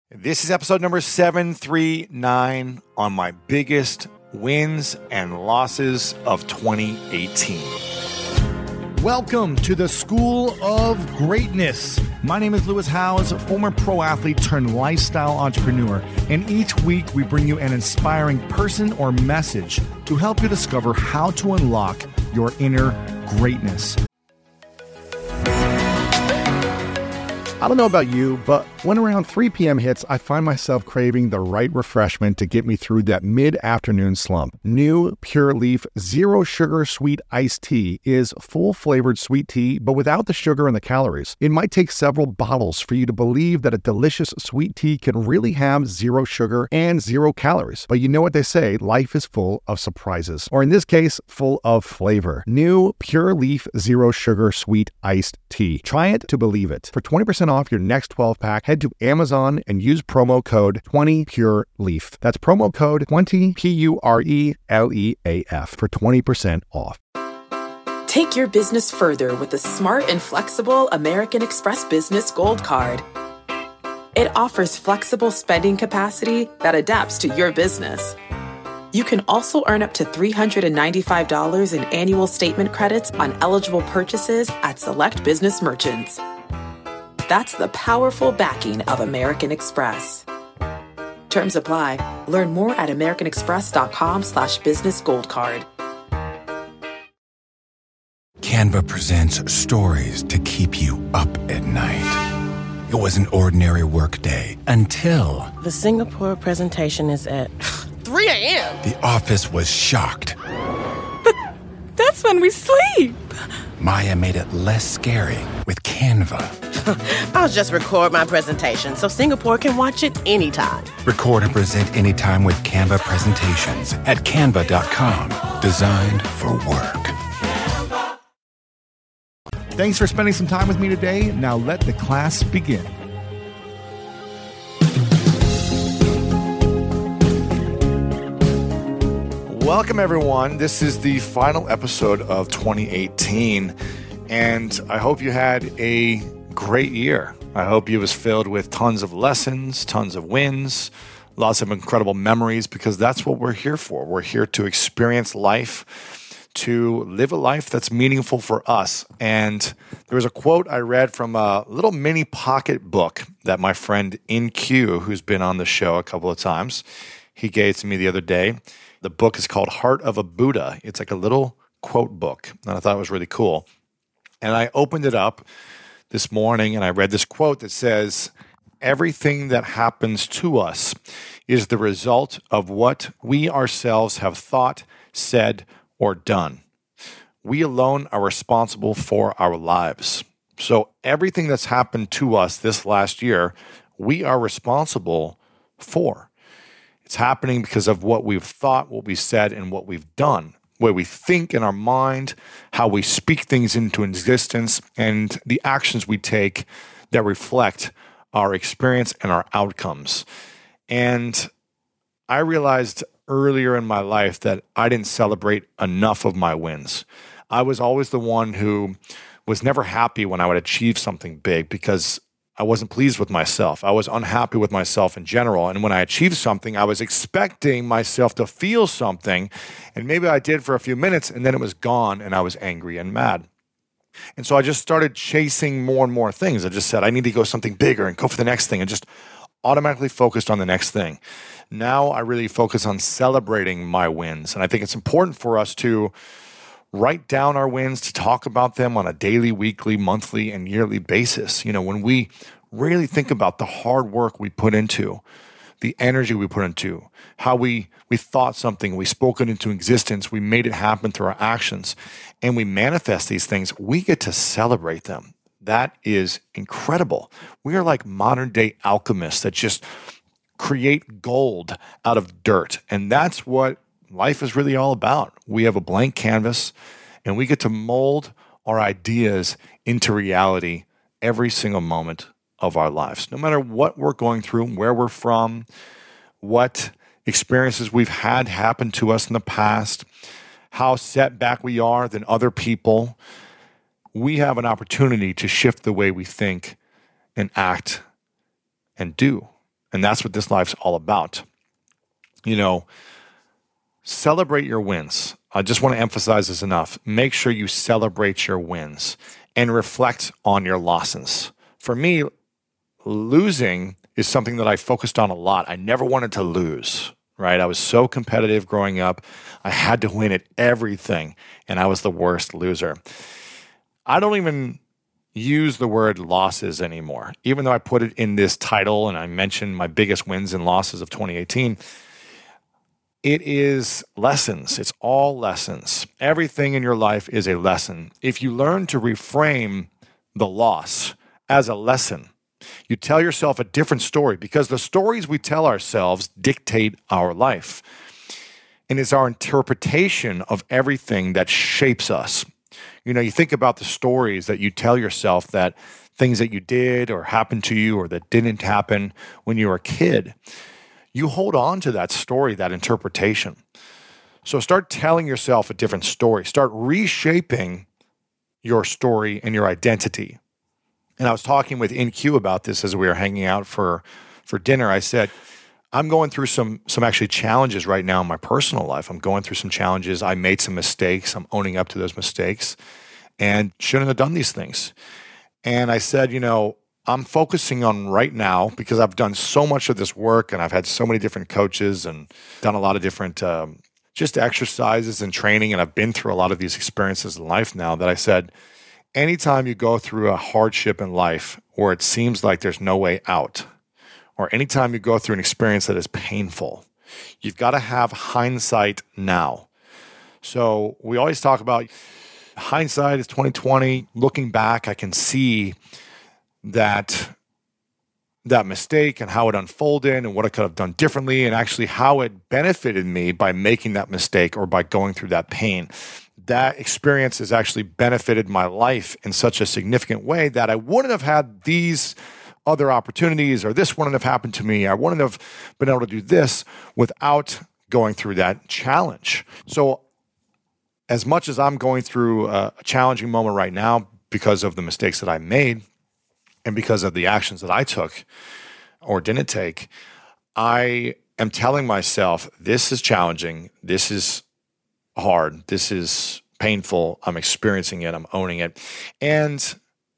This is episode number 739 on my biggest wins and losses of 2018. Welcome to the School of Greatness. My name is Lewis Howes, former pro athlete turned lifestyle entrepreneur, and each week we bring you an inspiring person or message to help you discover how to unlock your inner greatness. I don't know about you, but when around 3 p.m. hits, I find myself craving the right refreshment to get me through that mid-afternoon slump. New Pure Leaf Zero Sugar Sweet Iced Tea is full-flavored sweet tea, but without the sugar and the calories. It might take several bottles for you to believe that a delicious sweet tea can really have zero sugar and 0 calories. But you know what they say, life is full of surprises. Or in this case, full of flavor. New Pure Leaf Zero Sugar Sweet Iced Tea. Try it to believe it. For 20% off your next 12-pack, head to Amazon and use promo code 20PureLeaf. That's promo code 20 PURELEAF for 20% off. Take your business further with the smart and flexible American Express Business Gold Card. It offers flexible spending capacity that adapts to your business. You can also earn up to $395 in annual statement credits on eligible purchases at select business merchants. That's the powerful backing of American Express. Terms apply. Learn more at americanexpress.com/business gold card. Canva presents stories to keep you up at night. It was an ordinary workday until the Singapore presentation is at 3 a.m. the office was shocked. But that's when we sleep. Maya made it less scary with Canva. I'll just record my presentation so Singapore can watch it anytime. Record and present anytime with Canva presentations at canva.com. Designed for work. Thanks for spending some time with me today. Now let the class begin. Welcome, everyone. This is the final episode of 2018, and I hope you had a great year. I hope it was filled with tons of lessons, tons of wins, lots of incredible memories, because that's what we're here for. We're here to experience life, to live a life that's meaningful for us. And there was a quote I read from a little mini pocket book that my friend InQ, who's been on the show a couple of times, he gave to me the other day. The book is called Heart of a Buddha. It's like a little quote book, and I thought it was really cool. And I opened it up this morning, and I read this quote that says, "Everything that happens to us is the result of what we ourselves have thought, said, or done. We alone are responsible for our lives." So everything that's happened to us this last year, we are responsible for. It's happening because of what we've thought, what we said, and what we've done. Where we think in our mind, how we speak things into existence, and the actions we take that reflect our experience and our outcomes. And I realized earlier in my life that I didn't celebrate enough of my wins. I was always the one who was never happy when I would achieve something big because I wasn't pleased with myself. I was unhappy with myself in general. And when I achieved something, I was expecting myself to feel something. And maybe I did for a few minutes, and then it was gone, and I was angry and mad. And so I just started chasing more and more things. I just said, I need to go something bigger and go for the next thing, and just automatically focused on the next thing. Now I really focus on celebrating my wins. And I think it's important for us to write down our wins, to talk about them on a daily, weekly, monthly, and yearly basis. You know, when we really think about the hard work we put into, the energy we put into, how we thought something, we spoke it into existence, we made it happen through our actions, and we manifest these things, we get to celebrate them. That is incredible. We are like modern day alchemists that just create gold out of dirt. And that's what life is really all about. We have a blank canvas, and we get to mold our ideas into reality every single moment of our lives. No matter what we're going through, where we're from, what experiences we've had happen to us in the past, how set back we are than other people, we have an opportunity to shift the way we think and act and do. And that's what this life's all about. Celebrate your wins. I just want to emphasize this enough. Make sure you celebrate your wins and reflect on your losses. For me, losing is something that I focused on a lot. I never wanted to lose, right? I was so competitive growing up. I had to win at everything, and I was the worst loser. I don't even use the word losses anymore. Even though I put it in this title and I mentioned my biggest wins and losses of 2018, it is lessons. It's all lessons. Everything in your life is a lesson. If you learn to reframe the loss as a lesson, you tell yourself a different story, because the stories we tell ourselves dictate our life. And it's our interpretation of everything that shapes us. You think about the stories that you tell yourself, that things that you did or happened to you or that didn't happen when you were a kid. You hold on to that story, that interpretation. So start telling yourself a different story. Start reshaping your story and your identity. And I was talking with InQ about this as we were hanging out for dinner. I said, I'm going through some actually challenges right now in my personal life. I'm going through some challenges. I made some mistakes. I'm owning up to those mistakes and shouldn't have done these things. And I said, I'm focusing on right now, because I've done so much of this work and I've had so many different coaches and done a lot of different just exercises and training. And I've been through a lot of these experiences in life now, that I said, anytime you go through a hardship in life where it seems like there's no way out, or anytime you go through an experience that is painful, you've got to have hindsight now. So we always talk about hindsight is 2020. Looking back, I can see that mistake and how it unfolded and what I could have done differently, and actually how it benefited me by making that mistake or by going through that pain. That experience has actually benefited my life in such a significant way that I wouldn't have had these other opportunities, or this wouldn't have happened to me. I wouldn't have been able to do this without going through that challenge. So as much as I'm going through a challenging moment right now because of the mistakes that I made and because of the actions that I took or didn't take, I am telling myself, this is challenging, this is hard, this is painful, I'm experiencing it, I'm owning it, and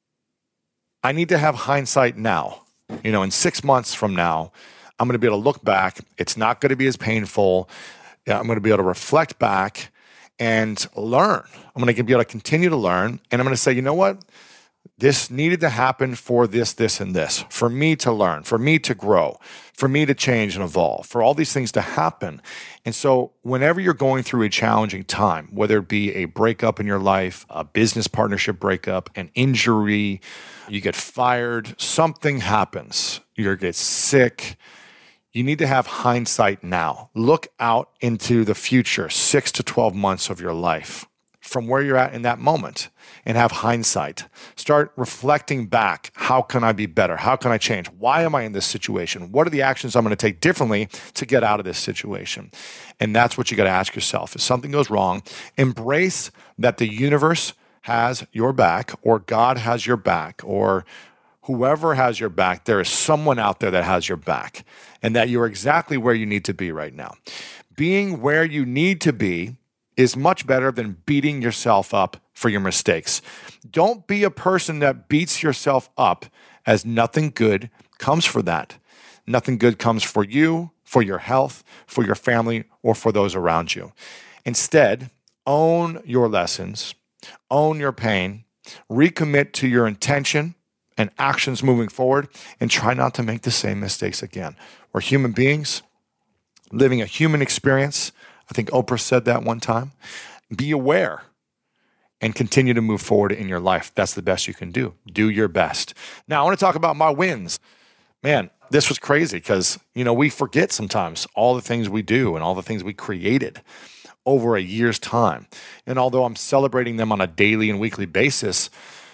I need to have hindsight now. In 6 months from now, I'm going to be able to look back. It's not going to be as painful. I'm going to be able to reflect back and learn. I'm going to be able to continue to learn. And I'm going to say, you know what? This needed to happen for this, and this, for me to learn, for me to grow, for me to change and evolve, for all these things to happen. And so whenever you're going through a challenging time, whether it be a breakup in your life, a business partnership breakup, an injury, you get fired, something happens, you get sick, you need to have hindsight now. Look out into the future, 6 to 12 months of your life from where you're at in that moment, and have hindsight. Start reflecting back. How can I be better? How can I change? Why am I in this situation? What are the actions I'm going to take differently to get out of this situation? And that's what you got to ask yourself. If something goes wrong, embrace that the universe has your back, or God has your back, or whoever has your back. There is someone out there that has your back, and that you're exactly where you need to be right now. Being where you need to be is much better than beating yourself up for your mistakes. Don't be a person that beats yourself up, as nothing good comes for that. Nothing good comes for you, for your health, for your family, or for those around you. Instead, own your lessons, own your pain, recommit to your intention and actions moving forward, and try not to make the same mistakes again. We're human beings living a human experience. I think Oprah said that one time. Be aware and continue to move forward in your life. That's the best you can do. Do your best. Now, I want to talk about my wins. Man, this was crazy because, we forget sometimes all the things we do and all the things we created over a year's time. And although I'm celebrating them on a daily and weekly basis,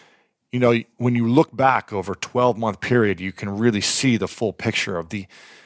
when you look back over a 12-month period, you can really see the full picture of the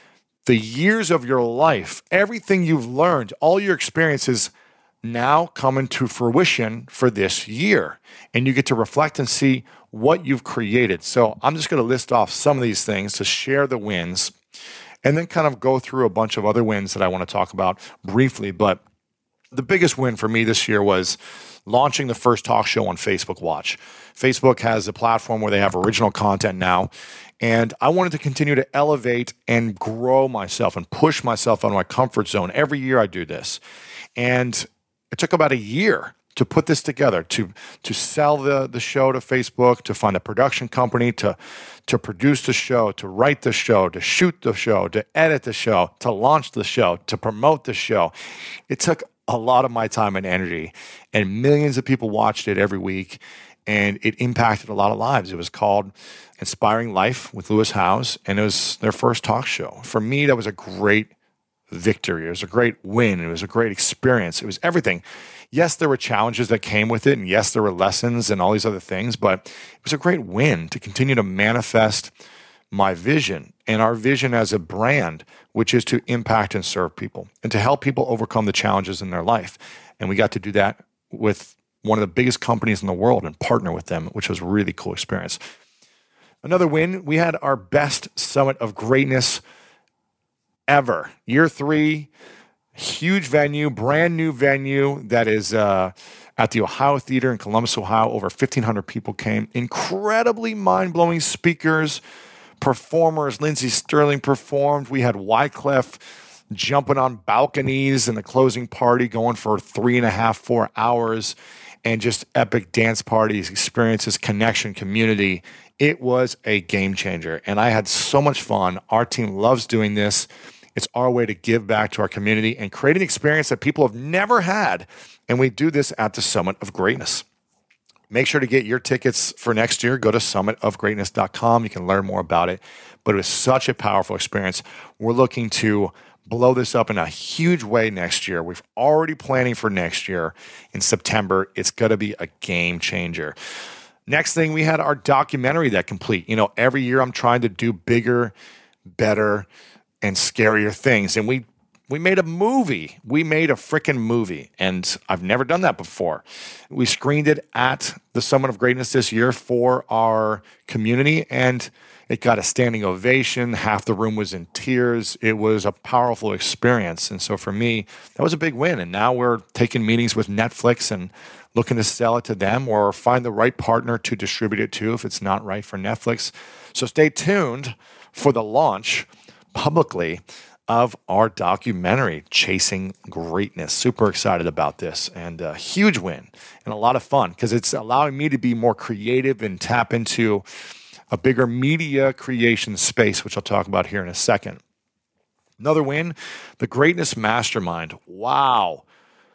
years of your life, everything you've learned, all your experiences now come into fruition for this year. And you get to reflect and see what you've created. So I'm just going to list off some of these things to share the wins. and then kind of go through a bunch of other wins that I want to talk about briefly. But the biggest win for me this year was launching the first talk show on Facebook Watch. Facebook has a platform where they have original content now, and I wanted to continue to elevate and grow myself and push myself out of my comfort zone. Every year I do this. And it took about a year to put this together, to sell the show to Facebook, to find a production company, to produce the show, to write the show, to shoot the show, to edit the show, to launch the show, to promote the show. It took a lot of my time and energy, and millions of people watched it every week, and it impacted a lot of lives. It was called Inspiring Life with Lewis Howes, and it was their first talk show. For me, that was a great victory. It was a great win. It was a great experience. It was everything. Yes, there were challenges that came with it, and yes, there were lessons and all these other things, but it was a great win to continue to manifest my vision and our vision as a brand, which is to impact and serve people and to help people overcome the challenges in their life. And we got to do that with one of the biggest companies in the world and partner with them, which was a really cool experience. Another win, we had our best Summit of Greatness ever. Year 3, huge venue, brand new venue that is at the Ohio Theater in Columbus, Ohio. Over 1,500 people came. Incredibly mind-blowing speakers, performers. Lindsey Sterling performed. We had Wyclef jumping on balconies in the closing party, going for 3.5, 4 hours, and just epic dance parties, experiences, connection, community. It was a game changer, and I had so much fun. Our team loves doing this. It's our way to give back to our community and create an experience that people have never had, and we do this at the Summit of Greatness. Make sure to get your tickets for next year. Go to summitofgreatness.com. You can learn more about it, but it was such a powerful experience. We're looking to blow this up in a huge way next year. We've already planning for next year in September. It's going to be a game changer. Next thing, we had our documentary that complete. You know, every year I'm trying to do bigger, better, and scarier things. And we made a movie. We made a freaking movie. And I've never done that before. We screened it at the Summit of Greatness this year for our community, and it got a standing ovation. Half the room was in tears. It was a powerful experience. And so for me, that was a big win. And now we're taking meetings with Netflix and looking to sell it to them or find the right partner to distribute it to if it's not right for Netflix. So stay tuned for the launch publicly of our documentary, Chasing Greatness. Super excited about this, and a huge win and a lot of fun because it's allowing me to be more creative and tap into a bigger media creation space, which I'll talk about here in a second. Another win, the Greatness Mastermind. Wow.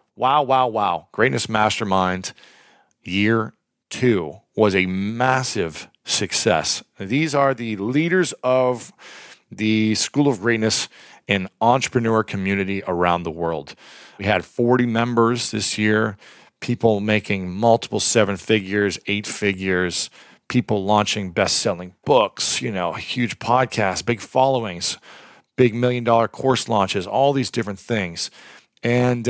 Greatness Mastermind Year 2 was a massive success. These are the leaders of the School of Greatness and entrepreneur community around the world. We had 40 members this year, people making multiple 7 figures, 8 figures, people launching best-selling books, you know, huge podcasts, big followings, big $1 million course launches, all these different things. And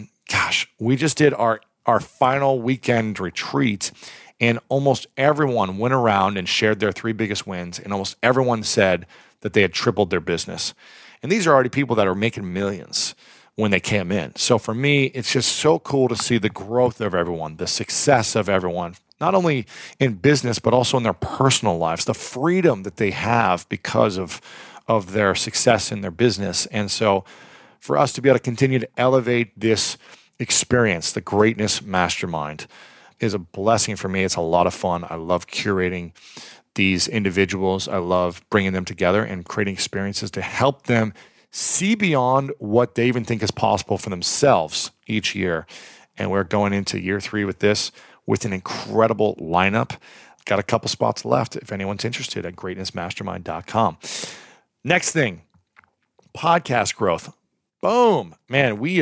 we just did our final weekend retreat, and almost everyone went around and shared their 3 biggest wins, and almost everyone said that they had tripled their business. And these are already people that are making millions when they came in. So for me, it's just so cool to see the growth of everyone, the success of everyone, not only in business, but also in their personal lives, the freedom that they have because of their success in their business. And so for us to be able to continue to elevate this experience, the Greatness Mastermind, is a blessing for me. It's a lot of fun. I love curating these individuals. I love bringing them together and creating experiences to help them see beyond what they even think is possible for themselves each year. And we're going into year 3 with this, with an incredible lineup. Got a couple spots left if anyone's interested at greatnessmastermind.com. Next thing, podcast growth. Boom. Man, we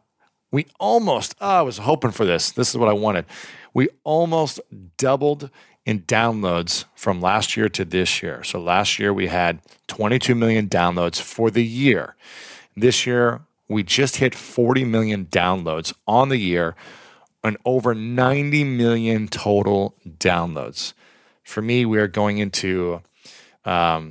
almost, I was hoping for this. This is what I wanted. We almost doubled in downloads from last year to this year. So last year we had 22 million downloads for the year. This year we just hit 40 million downloads on the year and over 90 million total downloads. For me, we are going into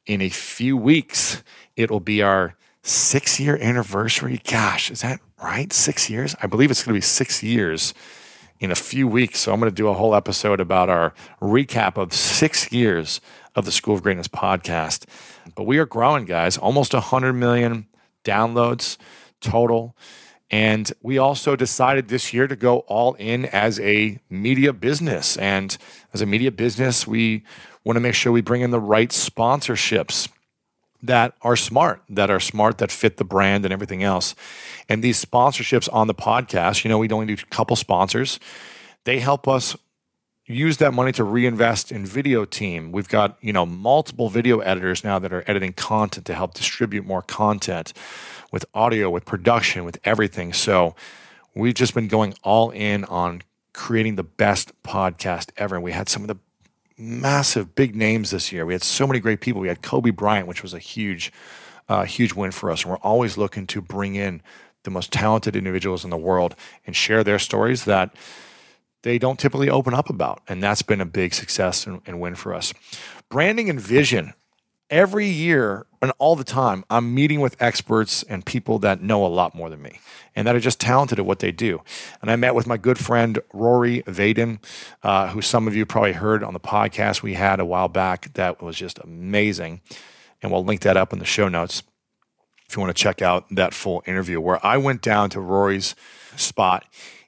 in a few weeks, it will be our 6-year anniversary. Gosh, is that right? 6 years? I believe it's going to be 6 years in a few weeks. So I'm going to do a whole episode about our recap of 6 years of the School of Greatness podcast. But we are growing, guys, almost 100 million downloads total. And we also decided this year to go all in as a media business. And as a media business, we want to make sure we bring in the right sponsorships that are smart, that fit the brand and everything else. And these sponsorships on the podcast, we only do a couple sponsors. They help us use that money to reinvest in video team. We've got, multiple video editors now that are editing content to help distribute more content with audio, with production, with everything. So we've just been going all in on creating the best podcast ever. And we had some of the massive big names this year. We had so many great people. We had Kobe Bryant, which was a huge win for us. And we're always looking to bring in the most talented individuals in the world and share their stories that they don't typically open up about. And that's been a big success and win for us. Branding and vision. Every year and all the time, I'm meeting with experts and people that know a lot more than me and that are just talented at what they do. And I met with my good friend, Rory Vaden, who some of you probably heard on the podcast we had a while back. That was just amazing. And we'll link that up in the show notes if you want to check out that full interview where I went down to Rory's spot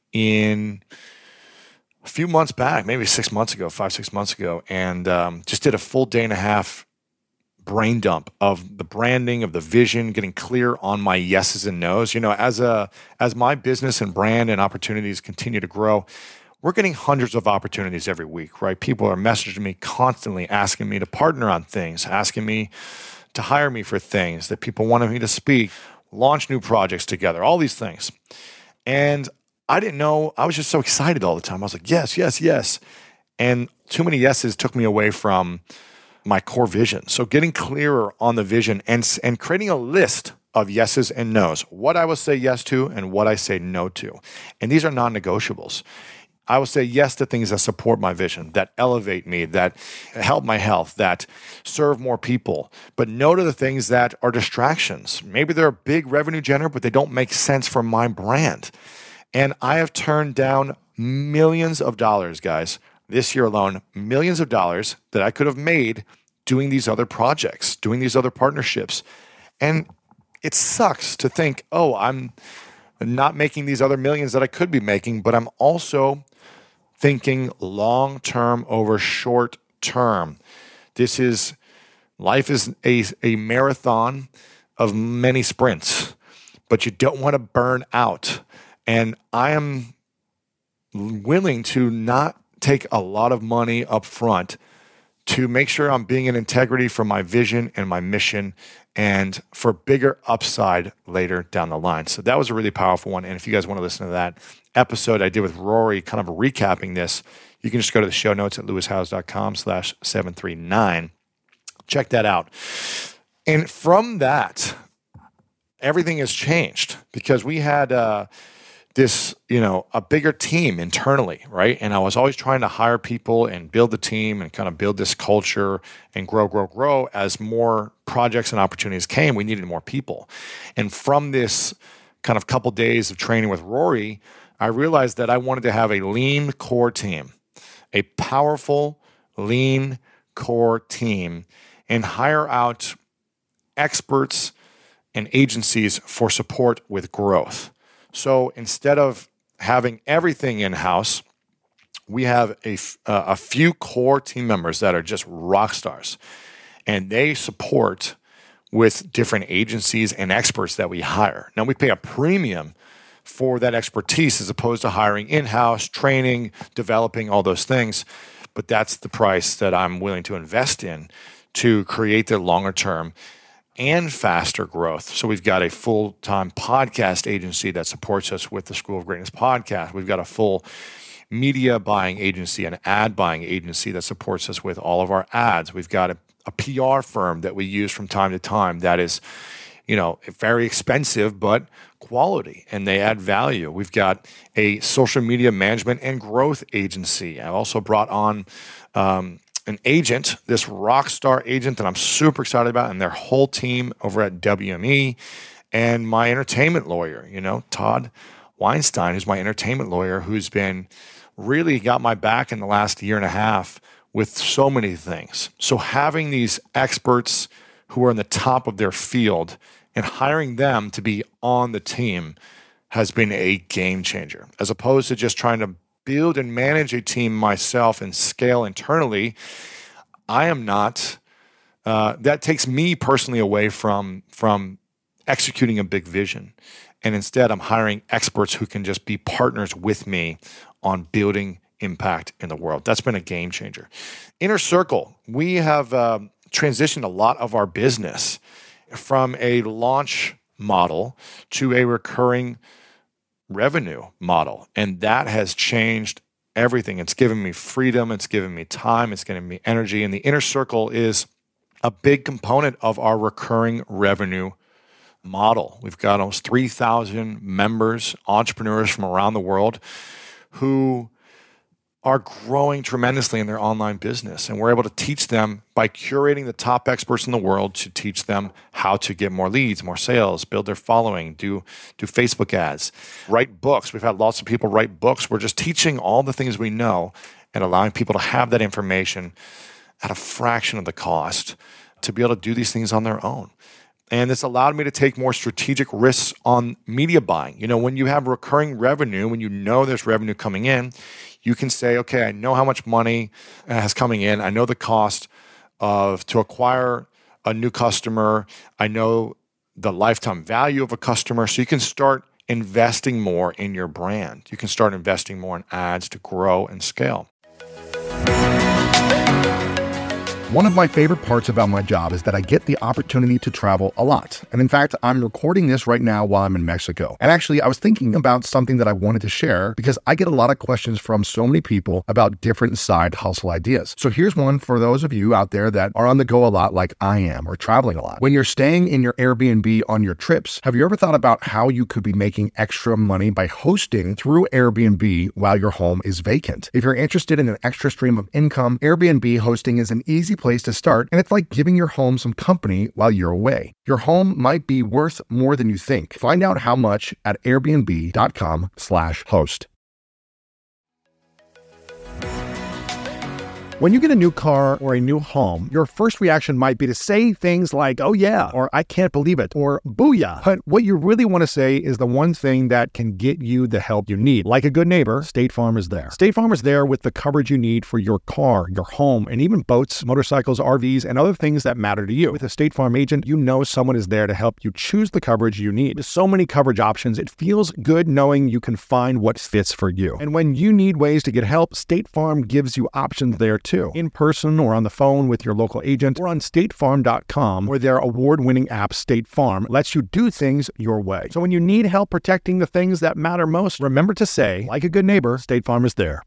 in a few months back, maybe 6 months ago, 5-6 months ago, and just did a full day and a half brain dump of the branding, of the vision, getting clear on my yeses and nos. As my business and brand and opportunities continue to grow, we're getting hundreds of opportunities every week, right? People are messaging me constantly, asking me to partner on things, asking me to hire me for things, that people wanted me to speak, launch new projects together, all these things. And I didn't know, I was just so excited all the time. I was like, yes, yes, yes. And too many yeses took me away from my core vision. So getting clearer on the vision and creating a list of yeses and nos, what I will say yes to and what I say no to. And these are non-negotiables. I will say yes to things that support my vision, that elevate me, that help my health, that serve more people, but no to the things that are distractions. Maybe they're a big revenue generator, but they don't make sense for my brand. And I have turned down millions of dollars, guys, this year alone, millions of dollars that I could have made doing these other projects, doing these other partnerships. And it sucks to think, oh, I'm not making these other millions that I could be making, but I'm also thinking long-term over short-term. Life is a marathon of many sprints, but you don't want to burn out. And I am willing to not take a lot of money up front to make sure I'm being in integrity for my vision and my mission and for bigger upside later down the line. So that was a really powerful one. And if you guys want to listen to that episode I did with Rory, kind of recapping this, you can just go to the show notes at lewishowes.com/739. Check that out. And from that, everything has changed because we had a bigger team internally, right? And I was always trying to hire people and build the team and kind of build this culture and grow. As more projects and opportunities came, we needed more people. And from this kind of couple days of training with Rory, I realized that I wanted to have a lean core team, a powerful, lean core team, and hire out experts and agencies for support with growth. So instead of having everything in-house, we have a few core team members that are just rock stars, and they support with different agencies and experts that we hire. Now, we pay a premium for that expertise as opposed to hiring in-house, training, developing, all those things, but that's the price that I'm willing to invest in to create the longer-term and faster growth. So we've got a full-time podcast agency that supports us with the School of Greatness podcast. We've got a full media buying agency, an ad buying agency that supports us with all of our ads. We've got a PR firm that we use from time to time that is, very expensive, but quality, and they add value. We've got a social media management and growth agency. I also brought on an agent, this rock star agent that I'm super excited about, and their whole team over at WME, and my entertainment lawyer, Todd Weinstein, who's my entertainment lawyer, who's been really got my back in the last year and a half with so many things. So having these experts who are in the top of their field and hiring them to be on the team has been a game changer, as opposed to just trying to build and manage a team myself and scale internally. I am not, that takes me personally away from executing a big vision. And instead, I'm hiring experts who can just be partners with me on building impact in the world. That's been a game changer. Inner Circle, we have transitioned a lot of our business from a launch model to a recurring revenue model. And that has changed everything. It's given me freedom. It's given me time. It's given me energy. And the Inner Circle is a big component of our recurring revenue model. We've got almost 3,000 members, entrepreneurs from around the world who are growing tremendously in their online business. And we're able to teach them by curating the top experts in the world to teach them how to get more leads, more sales, build their following, do Facebook ads, write books. We've had lots of people write books. We're just teaching all the things we know and allowing people to have that information at a fraction of the cost to be able to do these things on their own. And this allowed me to take more strategic risks on media buying. When you have recurring revenue, when you know there's revenue coming in, you can say, okay, I know how much money has coming in. I know the cost to acquire a new customer. I know the lifetime value of a customer. So you can start investing more in your brand. You can start investing more in ads to grow and scale. One of my favorite parts about my job is that I get the opportunity to travel a lot. And in fact, I'm recording this right now while I'm in Mexico. And actually, I was thinking about something that I wanted to share because I get a lot of questions from so many people about different side hustle ideas. So here's one for those of you out there that are on the go a lot like I am or traveling a lot. When you're staying in your Airbnb on your trips, have you ever thought about how you could be making extra money by hosting through Airbnb while your home is vacant? If you're interested in an extra stream of income, Airbnb hosting is an easy place to start, and it's like giving your home some company while you're away. Your home might be worth more than you think. Find out how much at airbnb.com/host. When you get a new car or a new home, your first reaction might be to say things like, oh yeah, or I can't believe it, or booyah. But what you really want to say is the one thing that can get you the help you need. Like a good neighbor, State Farm is there. State Farm is there with the coverage you need for your car, your home, and even boats, motorcycles, RVs, and other things that matter to you. With a State Farm agent, you know someone is there to help you choose the coverage you need. With so many coverage options, it feels good knowing you can find what fits for you. And when you need ways to get help, State Farm gives you options there too. In person or on the phone with your local agent or on statefarm.com, where their award-winning app State Farm lets you do things your way. So when you need help protecting the things that matter most, remember to say, like a good neighbor, State Farm is there.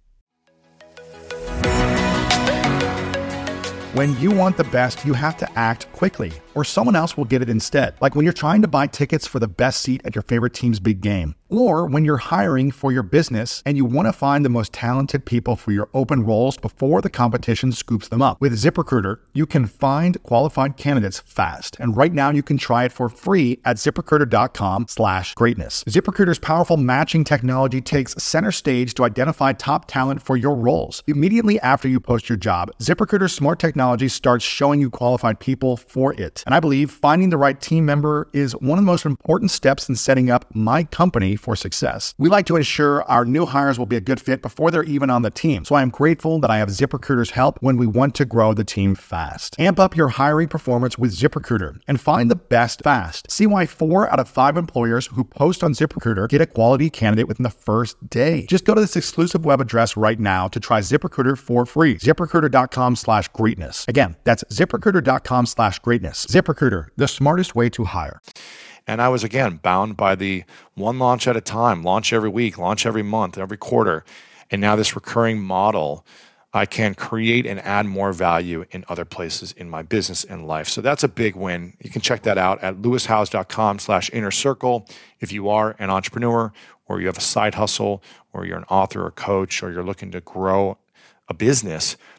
When you want the best, you have to act quickly, or someone else will get it instead. Like when you're trying to buy tickets for the best seat at your favorite team's big game. Or when you're hiring for your business and you want to find the most talented people for your open roles before the competition scoops them up. With ZipRecruiter, you can find qualified candidates fast. And right now you can try it for free at ZipRecruiter.com/greatness. ZipRecruiter's powerful matching technology takes center stage to identify top talent for your roles. Immediately after you post your job, ZipRecruiter's smart technology starts showing you qualified people for it. And I believe finding the right team member is one of the most important steps in setting up my company for success. We like to ensure our new hires will be a good fit before they're even on the team. So I am grateful that I have ZipRecruiter's help when we want to grow the team fast. Amp up your hiring performance with ZipRecruiter and find the best fast. See why 4 out of 5 employers who post on ZipRecruiter get a quality candidate within the first day. Just go to this exclusive web address right now to try ZipRecruiter for free. ZipRecruiter.com/greatness. Again, that's ZipRecruiter.com/greatness. ZipRecruiter, the smartest way to hire. And I was, again, bound by the one launch at a time, launch every week, launch every month, every quarter. And now this recurring model, I can create and add more value in other places in my business and life. So that's a big win. You can check that out at lewishowes.com/inner circle. If you are an entrepreneur or you have a side hustle or you're an author or coach or you're looking to grow a business,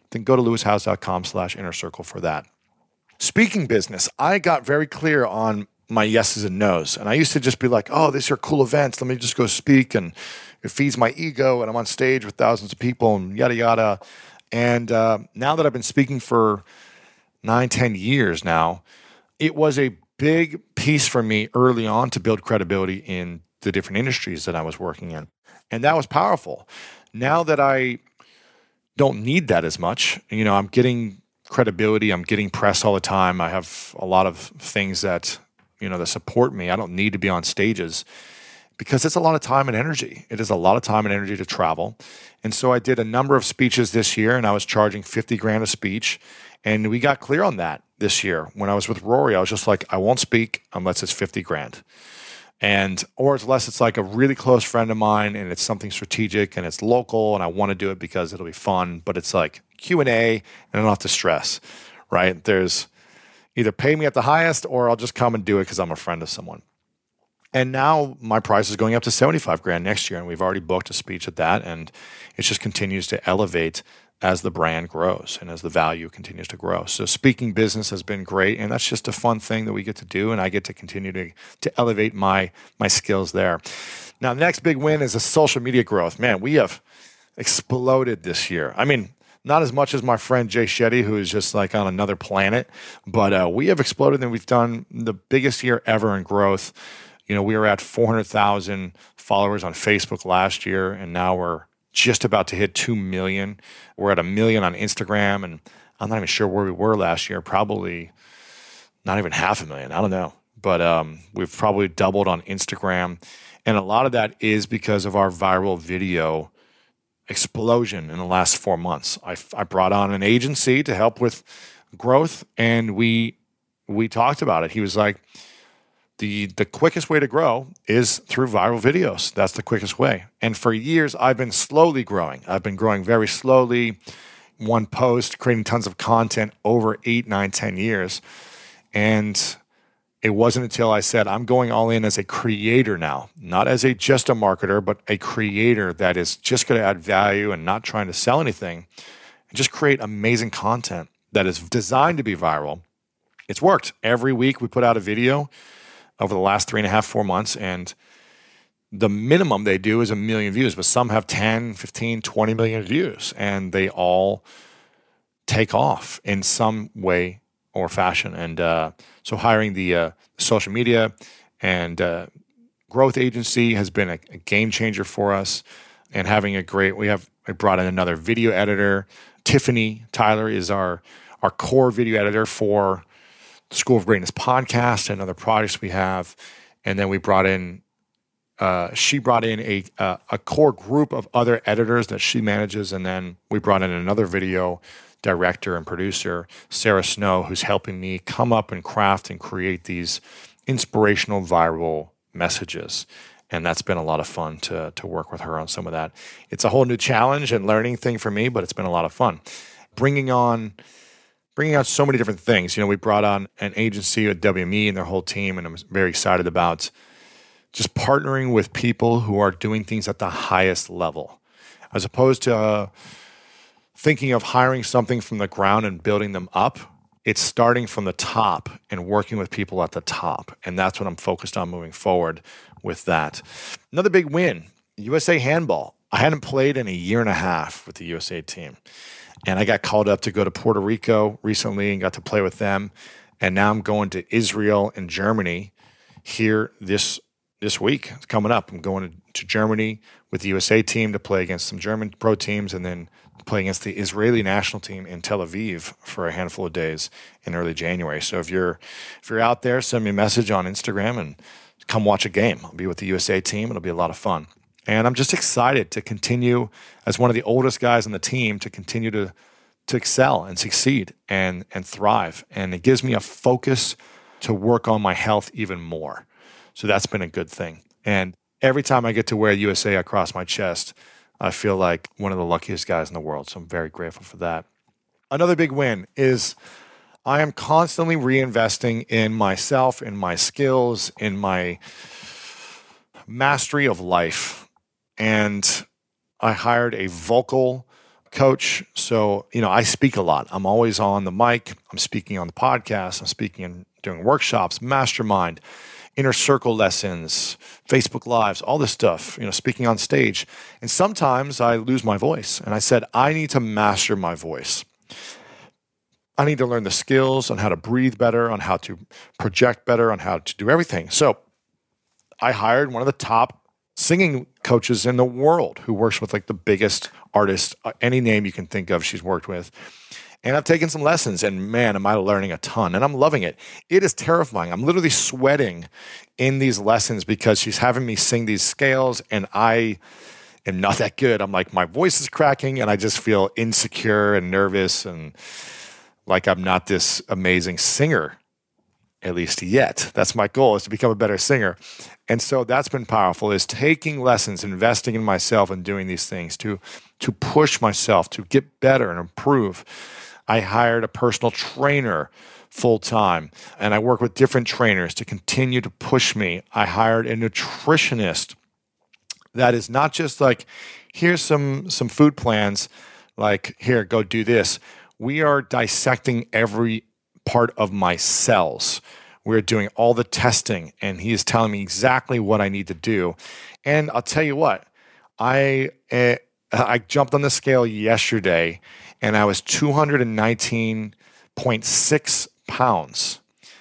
then go to lewishouse.com/inner circle for that. Speaking business, I got very clear on my yeses and nos. And I used to just be like, oh, these are cool events. Let me just go speak. And it feeds my ego. And I'm on stage with thousands of people and yada, yada. And now that I've been speaking for 9-10 years now, it was a big piece for me early on to build credibility in the different industries that I was working in. And that was powerful. Now that I don't need that as much, I'm getting credibility. I'm getting press all the time. I have a lot of things that support me. I don't need to be on stages because it's a lot of time and energy. It is a lot of time and energy to travel. And so I did a number of speeches this year, and I was charging $50,000 a speech. And we got clear on that this year. When I was with Rory, I was just like, I won't speak unless it's $50,000. Or unless it's like a really close friend of mine and it's something strategic and it's local and I want to do it because it'll be fun, but it's like Q&A and I don't have to stress, right? There's either pay me at the highest or I'll just come and do it because I'm a friend of someone. And now my price is going up to $75,000 next year, and we've already booked a speech at that, and it just continues to elevate as the brand grows and as the value continues to grow. So speaking business has been great, and that's just a fun thing that we get to do, and I get to continue to elevate my skills there. Now, the next big win is the social media growth. Man, we have exploded this year. I mean, not as much as my friend Jay Shetty, who is just like on another planet, but we have exploded, and we've done the biggest year ever in growth. We were at 400,000 followers on Facebook last year, and now we're just about to hit 2 million. We're at 1 million on Instagram, and I'm not even sure where we were last year. Probably not even 500,000. I don't know. But we've probably doubled on Instagram. And a lot of that is because of our viral video explosion in the last 4 months. I brought on an agency to help with growth, and we talked about it. He was like, the quickest way to grow is through viral videos. That's the quickest way. And for years, I've been slowly growing. I've been growing very slowly, one post, creating tons of content over 8, 9, 10 years. And it wasn't until I said, I'm going all in as a creator now, not as just a marketer, but a creator that is just going to add value and not trying to sell anything, and just create amazing content that is designed to be viral. It's worked. Every week we put out a video over the last 3.5, 4 months, and the minimum they do is 1 million views, but some have 10, 15, 20 million views, and they all take off in some way or fashion. And so hiring the social media and growth agency has been a game changer for us, and having I brought in another video editor. Tiffany Tyler is our core video editor for the School of Greatness podcast and other projects we have. And then she brought in a core group of other editors that she manages. And then we brought in another video director and producer, Sarah Snow, who's helping me come up and craft and create these inspirational viral messages. And that's been a lot of fun to work with her on some of that. It's a whole new challenge and learning thing for me, but it's been a lot of fun. Bringing on so many different things. We brought on an agency at WME and their whole team, and I'm very excited about just partnering with people who are doing things at the highest level, as opposed to thinking of hiring something from the ground and building them up. It's starting from the top and working with people at the top, and that's what I'm focused on moving forward with that. Another big win, USA Handball. I hadn't played in 1.5 years with the USA team. And I got called up to go to Puerto Rico recently and got to play with them. And now I'm going to Israel and Germany here this week. It's coming up. I'm going to Germany with the USA team to play against some German pro teams, and then play against the Israeli national team in Tel Aviv for a handful of days in early January. So if you're out there, send me a message on Instagram and come watch a game. I'll be with the USA team. It'll be a lot of fun. And I'm just excited to continue, as one of the oldest guys on the team, to continue to excel and succeed and thrive. And it gives me a focus to work on my health even more. So that's been a good thing. And every time I get to wear USA across my chest, I feel like one of the luckiest guys in the world. So I'm very grateful for that. Another big win is I am constantly reinvesting in myself, in my skills, in my mastery of life. And I hired a vocal coach. So, I speak a lot. I'm always on the mic. I'm speaking on the podcast. I'm speaking and doing workshops, mastermind, inner circle lessons, Facebook Lives, all this stuff, speaking on stage. And sometimes I lose my voice. And I said, I need to master my voice. I need to learn the skills on how to breathe better, on how to project better, on how to do everything. So I hired one of the top singing coaches in the world who works with like the biggest artists, any name you can think of she's worked with. And I've taken some lessons, and man, am I learning a ton, and I'm loving it. It is terrifying. I'm literally sweating in these lessons because she's having me sing these scales, and I am not that good. I'm like, my voice is cracking, and I just feel insecure and nervous and like I'm not this amazing singer, at least yet. That's my goal, is to become a better singer. And so that's been powerful, is taking lessons, investing in myself and doing these things to push myself, to get better and improve. I hired a personal trainer full-time, and I work with different trainers to continue to push me. I hired a nutritionist that is not just like, here's some food plans, like, here, go do this. We are dissecting every part of my cells. We're doing all the testing, and he is telling me exactly what I need to do. And I'll tell you what, I jumped on the scale yesterday, and I was 219.6 pounds.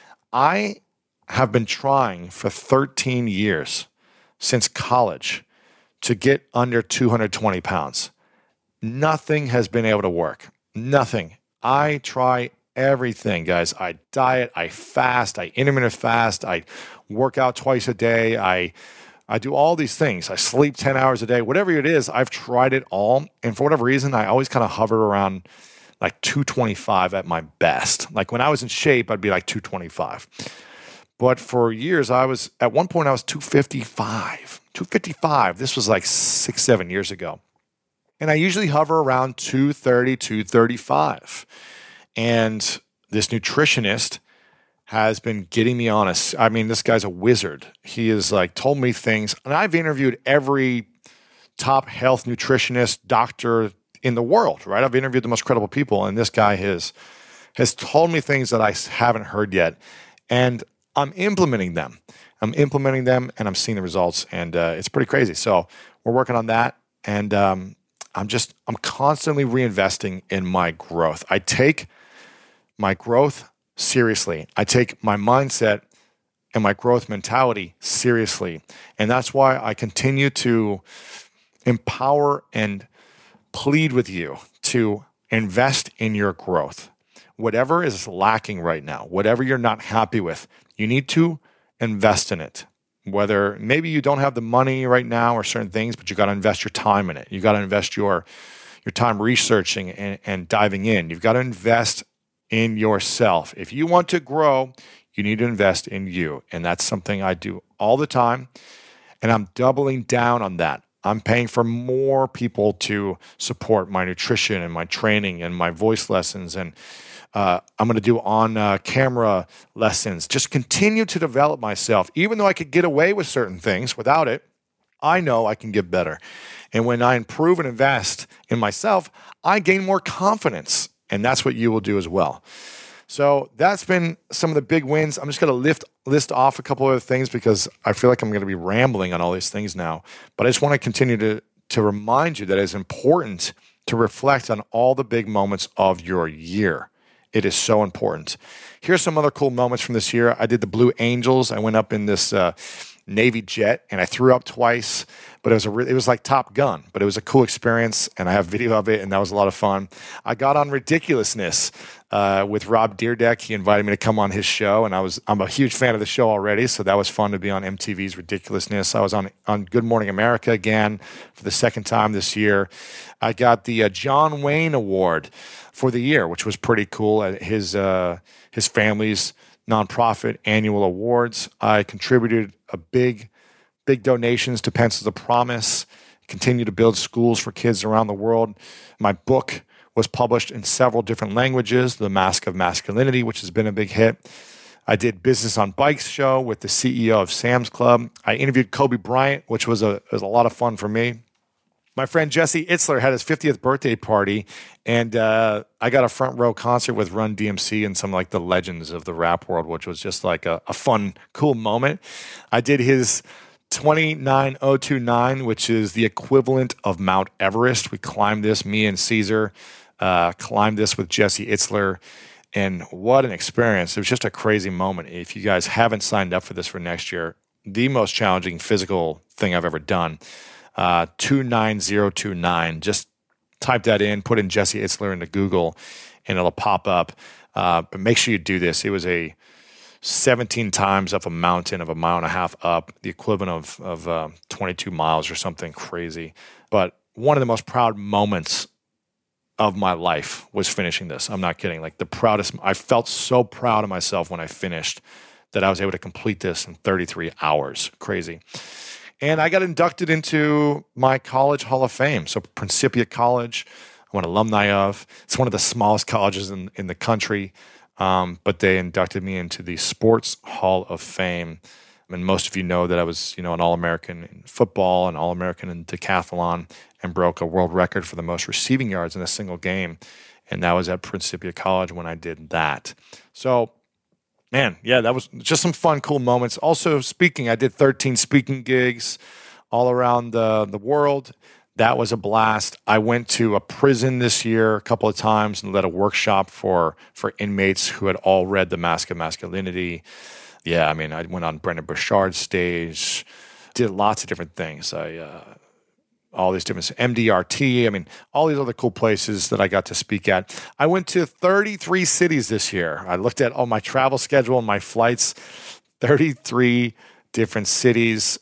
I have been trying for 13 years since college to get under 220 pounds. Nothing has been able to work. Nothing. I try everything, guys. I diet, I fast, I intermittent fast, I work out twice a day, I do all these things. I sleep 10 hours a day. Whatever it is, I've tried it all. And for whatever reason, I always kind of hover around like 225 at my best. Like when I was in shape, I'd be like 225. But for years, at one point I was 255. 255. This was like 6-7 years ago. And I usually hover around 230, 235. And this nutritionist has been getting me on this guy's a wizard. He has like told me things, and I've interviewed every top health nutritionist, doctor in the world, right? I've interviewed the most credible people, and this guy has told me things that I haven't heard yet. And I'm implementing them. And I'm seeing the results, and it's pretty crazy. So we're working on that, and I'm constantly reinvesting in my growth. I take my growth seriously. I take my mindset and my growth mentality seriously. And that's why I continue to empower and plead with you to invest in your growth. Whatever is lacking right now, whatever you're not happy with, you need to invest in it. Whether maybe you don't have the money right now or certain things, but you got to invest your time in it. You got to invest your time researching and diving in. You've got to invest in yourself. If you want to grow, you need to invest in you. And that's something I do all the time. And I'm doubling down on that. I'm paying for more people to support my nutrition and my training and my voice lessons. And I'm going to do on-camera lessons. Just continue to develop myself. Even though I could get away with certain things without it, I know I can get better. And when I improve and invest in myself, I gain more confidence. And that's what you will do as well. So that's been some of the big wins. I'm just going to list off a couple other things because I feel like I'm going to be rambling on all these things now. But I just want to continue to remind you that it's important to reflect on all the big moments of your year. It is so important. Here's some other cool moments from this year. I did the Blue Angels. I went up in this Navy jet, and I threw up twice. But it was like Top Gun. But it was a cool experience, and I have video of it, and that was a lot of fun. I got on Ridiculousness with Rob Dyrdek. He invited me to come on his show, and I'm a huge fan of the show already, so that was fun to be on MTV's Ridiculousness. I was on Good Morning America again for the second time this year. I got the John Wayne Award for the year, which was pretty cool at his family's nonprofit annual awards. I contributed a big donations to Pencils of Promise, continue to build schools for kids around the world. My book was published in several different languages, The Mask of Masculinity, which has been a big hit. I did Business on Bikes show with the CEO of Sam's Club. I interviewed Kobe Bryant, which was a lot of fun for me. My friend Jesse Itzler had his 50th birthday party, and I got a front row concert with Run DMC and some like the legends of the rap world, which was just like a fun, cool moment. I did his 29029, which is the equivalent of Mount Everest. We climbed this, me and Caesar climbed this with Jesse Itzler, and what an experience. It was just a crazy moment. If you guys haven't signed up for this for next year, the most challenging physical thing I've ever done. 29029. Just type that in, put in Jesse Itzler into Google, and it'll pop up. But make sure you do this. It was a 17 times up a mountain of a mile and a half up, the equivalent of 22 miles or something crazy. But one of the most proud moments of my life was finishing this. I'm not kidding. Like the proudest. I felt so proud of myself when I finished that I was able to complete this in 33 hours. Crazy. And I got inducted into my college Hall of Fame. So Principia College, I'm an alumni of. It's one of the smallest colleges in the country, but they inducted me into the Sports Hall of Fame. And most of you know that I was, an All-American in football, an All-American in decathlon, and broke a world record for the most receiving yards in a single game. And that was at Principia College when I did that. So, man, yeah, that was just some fun, cool moments. Also, speaking, I did 13 speaking gigs all around the world. That was a blast. I went to a prison this year a couple of times and led a workshop for inmates who had all read The Mask of Masculinity. Yeah, I mean, I went on Brendan Burchard's stage, did lots of different things. All these different MDRT. I mean, all these other cool places that I got to speak at. I went to 33 cities this year. I looked at all my travel schedule and my flights. 33 different cities.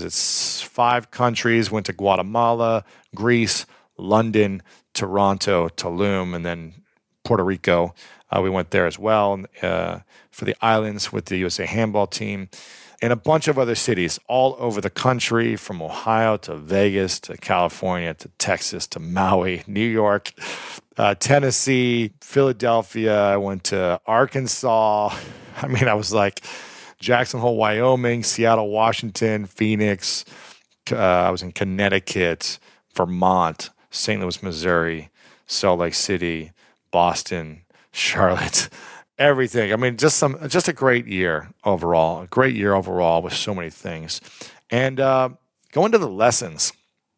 5 countries. Went to Guatemala, Greece, London, Toronto, Tulum, and then Puerto Rico. We went there as well for the islands with the USA handball team. And a bunch of other cities all over the country, from Ohio to Vegas to California to Texas to Maui, New York, Tennessee, Philadelphia. I went to Arkansas. I mean, I was like Jackson Hole, Wyoming, Seattle, Washington, Phoenix. I was in Connecticut, Vermont, St. Louis, Missouri, Salt Lake City, Boston, Charlotte. Everything. I mean, just a great year overall. A great year overall with so many things. And going into the lessons.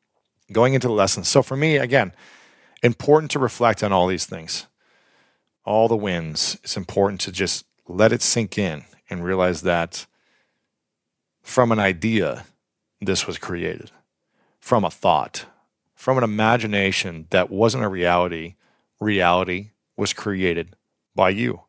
So for me, again, important to reflect on all these things. All the wins. It's important to just let it sink in and realize that from an idea, this was created. From a thought. From an imagination that wasn't a reality was created by you.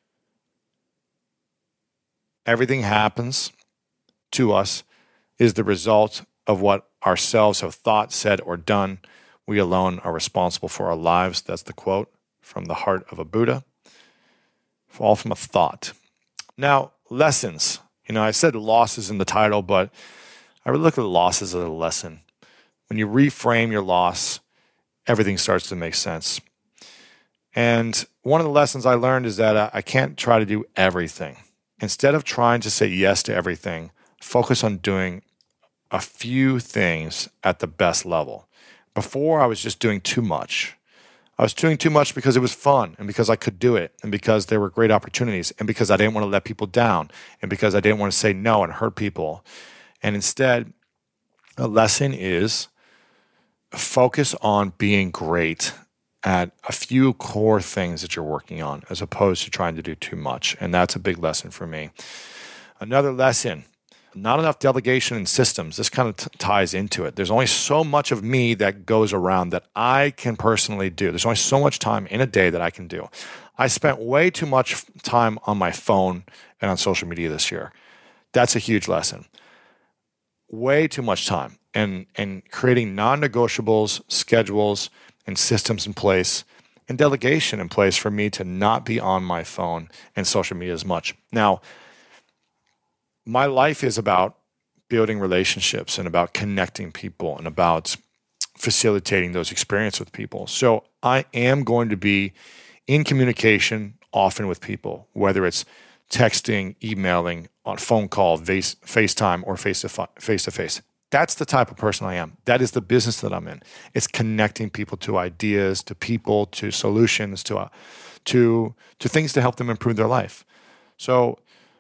Everything happens to us is the result of what ourselves have thought, said, or done. We alone are responsible for our lives. That's the quote from the heart of a Buddha. All from a thought. Now, lessons. I said losses in the title, but I would look at losses as a lesson. When you reframe your loss, everything starts to make sense. And one of the lessons I learned is that I can't try to do everything. Instead of trying to say yes to everything, focus on doing a few things at the best level. Before, I was just doing too much. I was doing too much because it was fun and because I could do it and because there were great opportunities and because I didn't want to let people down and because I didn't want to say no and hurt people. And instead, a lesson is focus on being great at a few core things that you're working on as opposed to trying to do too much. And that's a big lesson for me. Another lesson, not enough delegation in systems. This kind of ties into it. There's only so much of me that goes around that I can personally do. There's only so much time in a day that I can do. I spent way too much time on my phone and on social media this year. That's a huge lesson. Way too much time. And creating non-negotiables, schedules, and systems in place and delegation in place for me to not be on my phone and social media as much. Now, my life is about building relationships and about connecting people and about facilitating those experiences with people. So I am going to be in communication often with people, whether it's texting, emailing, on phone call, FaceTime, or face-to-face. That's the type of person I am. That is the business that I'm in. It's connecting people to ideas, to people, to solutions, to things to help them improve their life. So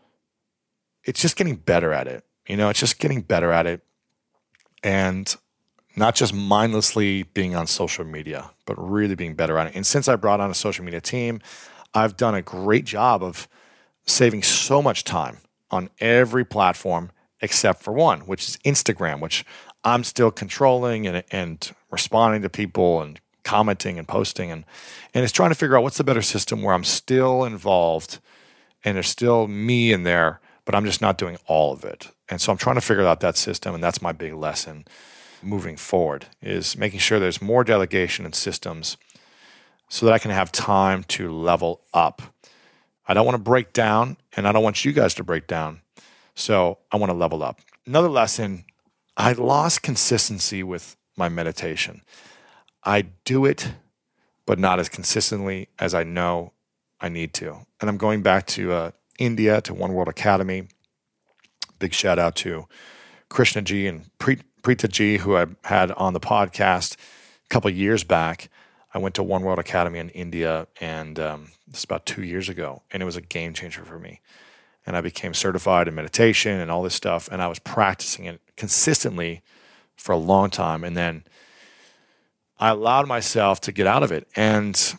it's just getting better at it. It's just getting better at it, and not just mindlessly being on social media, but really being better at it. And since I brought on a social media team, I've done a great job of saving so much time on every platform except for one, which is Instagram, which I'm still controlling and responding to people and commenting and posting. And it's trying to figure out what's the better system where I'm still involved and there's still me in there, but I'm just not doing all of it. And so I'm trying to figure out that system, and that's my big lesson moving forward, is making sure there's more delegation and systems so that I can have time to level up. I don't want to break down, and I don't want you guys to break down. So I want to level up. Another lesson, I lost consistency with my meditation. I do it, but not as consistently as I know I need to. And I'm going back to India, to One World Academy. Big shout out to Krishna Ji and Preeta Ji, who I had on the podcast a couple of years back. I went to One World Academy in India, and this about 2 years ago, and it was a game changer for me. And I became certified in meditation and all this stuff, and I was practicing it consistently for a long time. And then I allowed myself to get out of it. And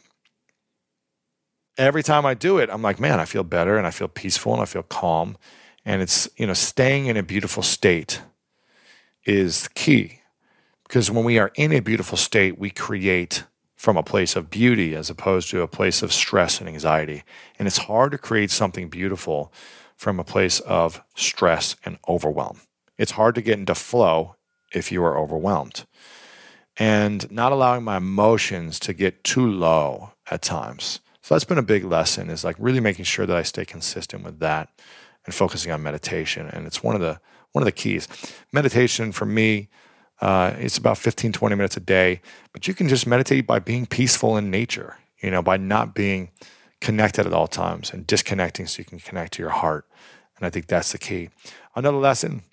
every time I do it, I'm like, man, I feel better, and I feel peaceful, and I feel calm. And it's, staying in a beautiful state is key. Because when we are in a beautiful state, we create from a place of beauty as opposed to a place of stress and anxiety. And it's hard to create something beautiful from a place of stress and overwhelm. It's hard to get into flow if you are overwhelmed. And not allowing my emotions to get too low at times. So that's been a big lesson, is like really making sure that I stay consistent with that and focusing on meditation. And it's one of the keys. Meditation for me, it's about 15, 20 minutes a day, but you can just meditate by being peaceful in nature, by not being connected at all times and disconnecting so you can connect to your heart. And I think that's the key. Another lesson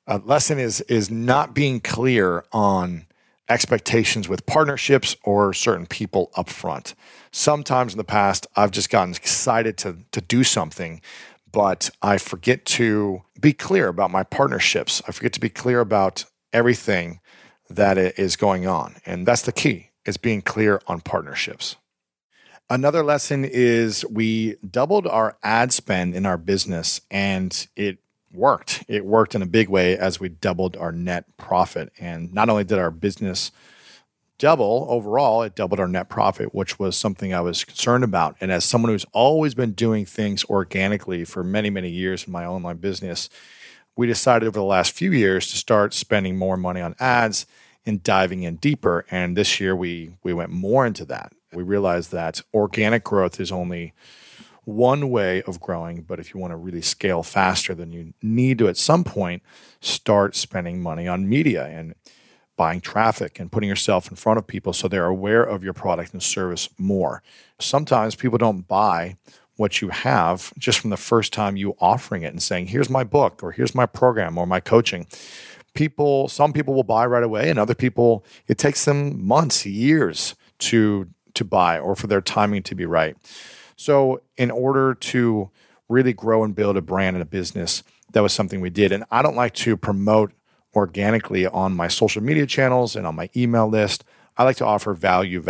is not being clear on expectations with partnerships or certain people up front. Sometimes in the past, I've just gotten excited to do something, but I forget to be clear about my partnerships. I forget to be clear about everything that is going on. And that's the key, is being clear on partnerships. Another lesson is we doubled our ad spend in our business, and it worked. It worked in a big way as we doubled our net profit. And not only did our business double overall, it doubled our net profit, which was something I was concerned about. And as someone who's always been doing things organically for many, many years in my online business, we decided over the last few years to start spending more money on ads and diving in deeper. And this year we went more into that. We realized that organic growth is only one way of growing, but if you want to really scale faster, then you need to at some point start spending money on media and buying traffic and putting yourself in front of people so they're aware of your product and service more. Sometimes people don't buy what you have just from the first time you offering it and saying, here's my book, or here's my program, or my coaching. Some people will buy right away, and other people, it takes them months, years to buy, or for their timing to be right. So in order to really grow and build a brand and a business, that was something we did. And I don't like to promote organically on my social media channels and on my email list. I like to offer value,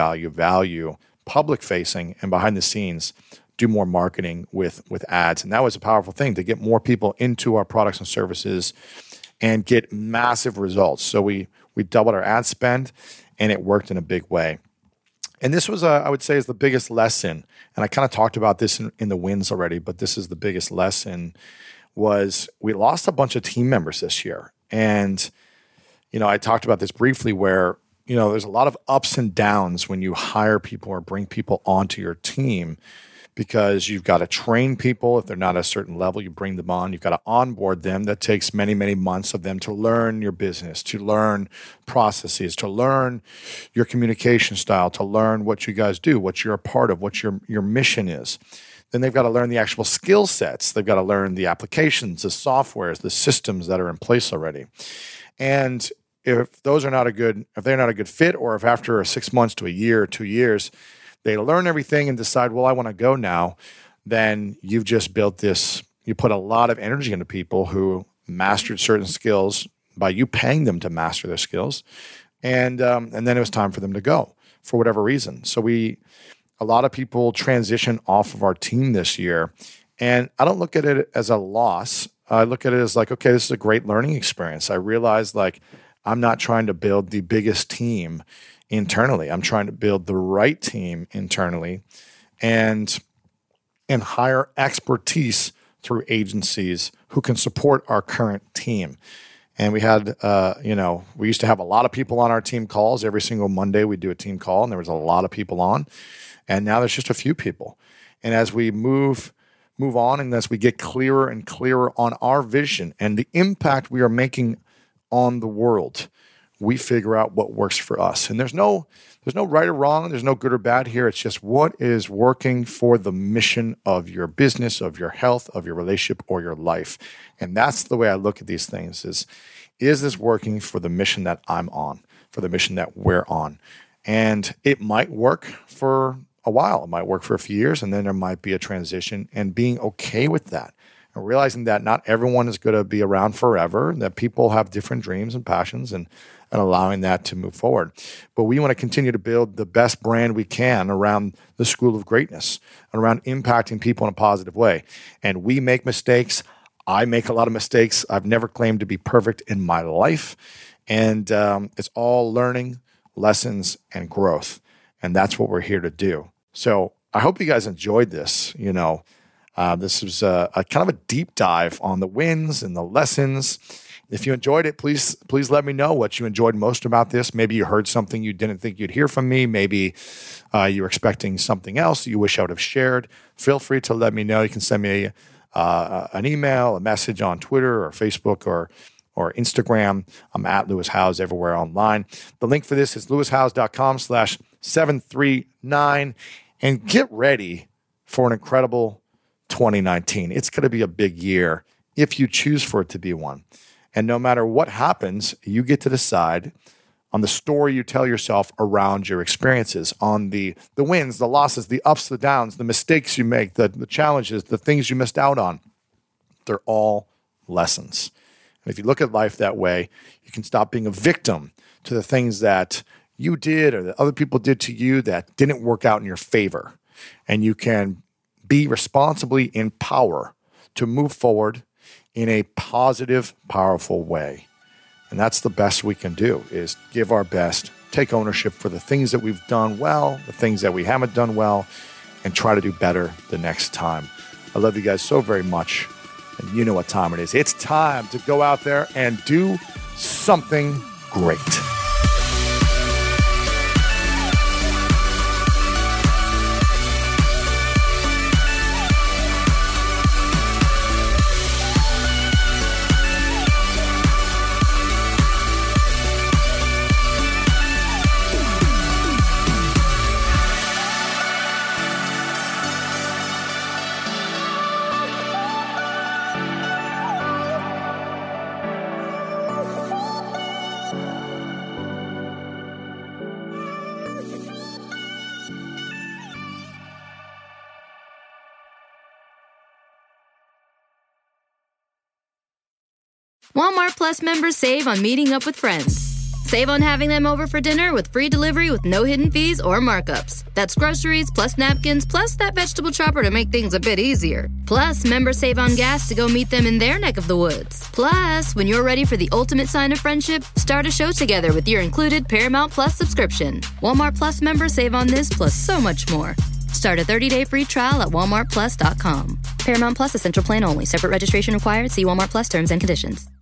public facing, and behind the scenes, do more marketing with ads. And that was a powerful thing, to get more people into our products and services and get massive results. So we doubled our ad spend, and it worked in a big way. And this was, I would say, is the biggest lesson. And I kind of talked about this in the wins already, but this is the biggest lesson, was we lost a bunch of team members this year. And, I talked about this briefly where, there's a lot of ups and downs when you hire people or bring people onto your team, because you've got to train people. If they're not at a certain level, you bring them on. You've got to onboard them. That takes many, many months of them to learn your business, to learn processes, to learn your communication style, to learn what you guys do, what you're a part of, what your mission is. then they've got to learn the actual skill sets. They've got to learn the applications, the softwares, the systems that are in place already. And if they're not a good fit, or if after 6 months to a year or 2 years, they learn everything and decide, well, I want to go now, then you've just built this. You put a lot of energy into people who mastered certain skills by you paying them to master their skills. And then it was time for them to go for whatever reason. So a lot of people transition off of our team this year. And I don't look at it as a loss. I look at it as like, okay, this is a great learning experience. I realized like I'm not trying to build the biggest team internally. I'm trying to build the right team internally and hire expertise through agencies who can support our current team. And we had, we used to have a lot of people on our team calls. Every single Monday we'd do a team call, and there was a lot of people on. And now there's just a few people. And as we move on, and as we get clearer and clearer on our vision and the impact we are making on the world, we figure out what works for us. And there's no right or wrong. There's no good or bad here. It's just what is working for the mission of your business, of your health, of your relationship, or your life. And that's the way I look at these things is this working for the mission that I'm on, for the mission that we're on? And it might work for a while. It might work for a few years, and then there might be a transition, and being okay with that and realizing that not everyone is going to be around forever, that people have different dreams and passions, and allowing that to move forward. But we want to continue to build the best brand we can around the School of Greatness and around impacting people in a positive way. And we make mistakes. I make a lot of mistakes. I've never claimed to be perfect in my life. And it's all learning, lessons, and growth. And that's what we're here to do. So I hope you guys enjoyed this. This was a kind of a deep dive on the wins and the lessons. If you enjoyed it, please let me know what you enjoyed most about this. Maybe you heard something you didn't think you'd hear from me. Maybe you were expecting something else you wish I would have shared. Feel free to let me know. You can send me an email, a message on Twitter or Facebook or Instagram. I'm at Lewis Howes everywhere online. The link for this is lewishowes.com/739. And get ready for an incredible 2019. It's going to be a big year if you choose for it to be one. And no matter what happens, you get to decide on the story you tell yourself around your experiences, on the wins, the losses, the ups, the downs, the mistakes you make, the challenges, the things you missed out on. They're all lessons. And if you look at life that way, you can stop being a victim to the things that you did or that other people did to you that didn't work out in your favor. And you can be responsibly in power to move forward in a positive, powerful way. And that's the best we can do, is give our best, take ownership for the things that we've done well, the things that we haven't done well, and try to do better the next time. I love you guys so very much. And you know what time it is. It's time to go out there and do something great. Walmart Plus members save on meeting up with friends. Save on having them over for dinner with free delivery with no hidden fees or markups. That's groceries, plus napkins, plus that vegetable chopper to make things a bit easier. Plus, members save on gas to go meet them in their neck of the woods. Plus, when you're ready for the ultimate sign of friendship, start a show together with your included Paramount Plus subscription. Walmart Plus members save on this plus so much more. Start a 30-day free trial at walmartplus.com. Paramount Plus Essential Plan only. Separate registration required. See Walmart Plus terms and conditions.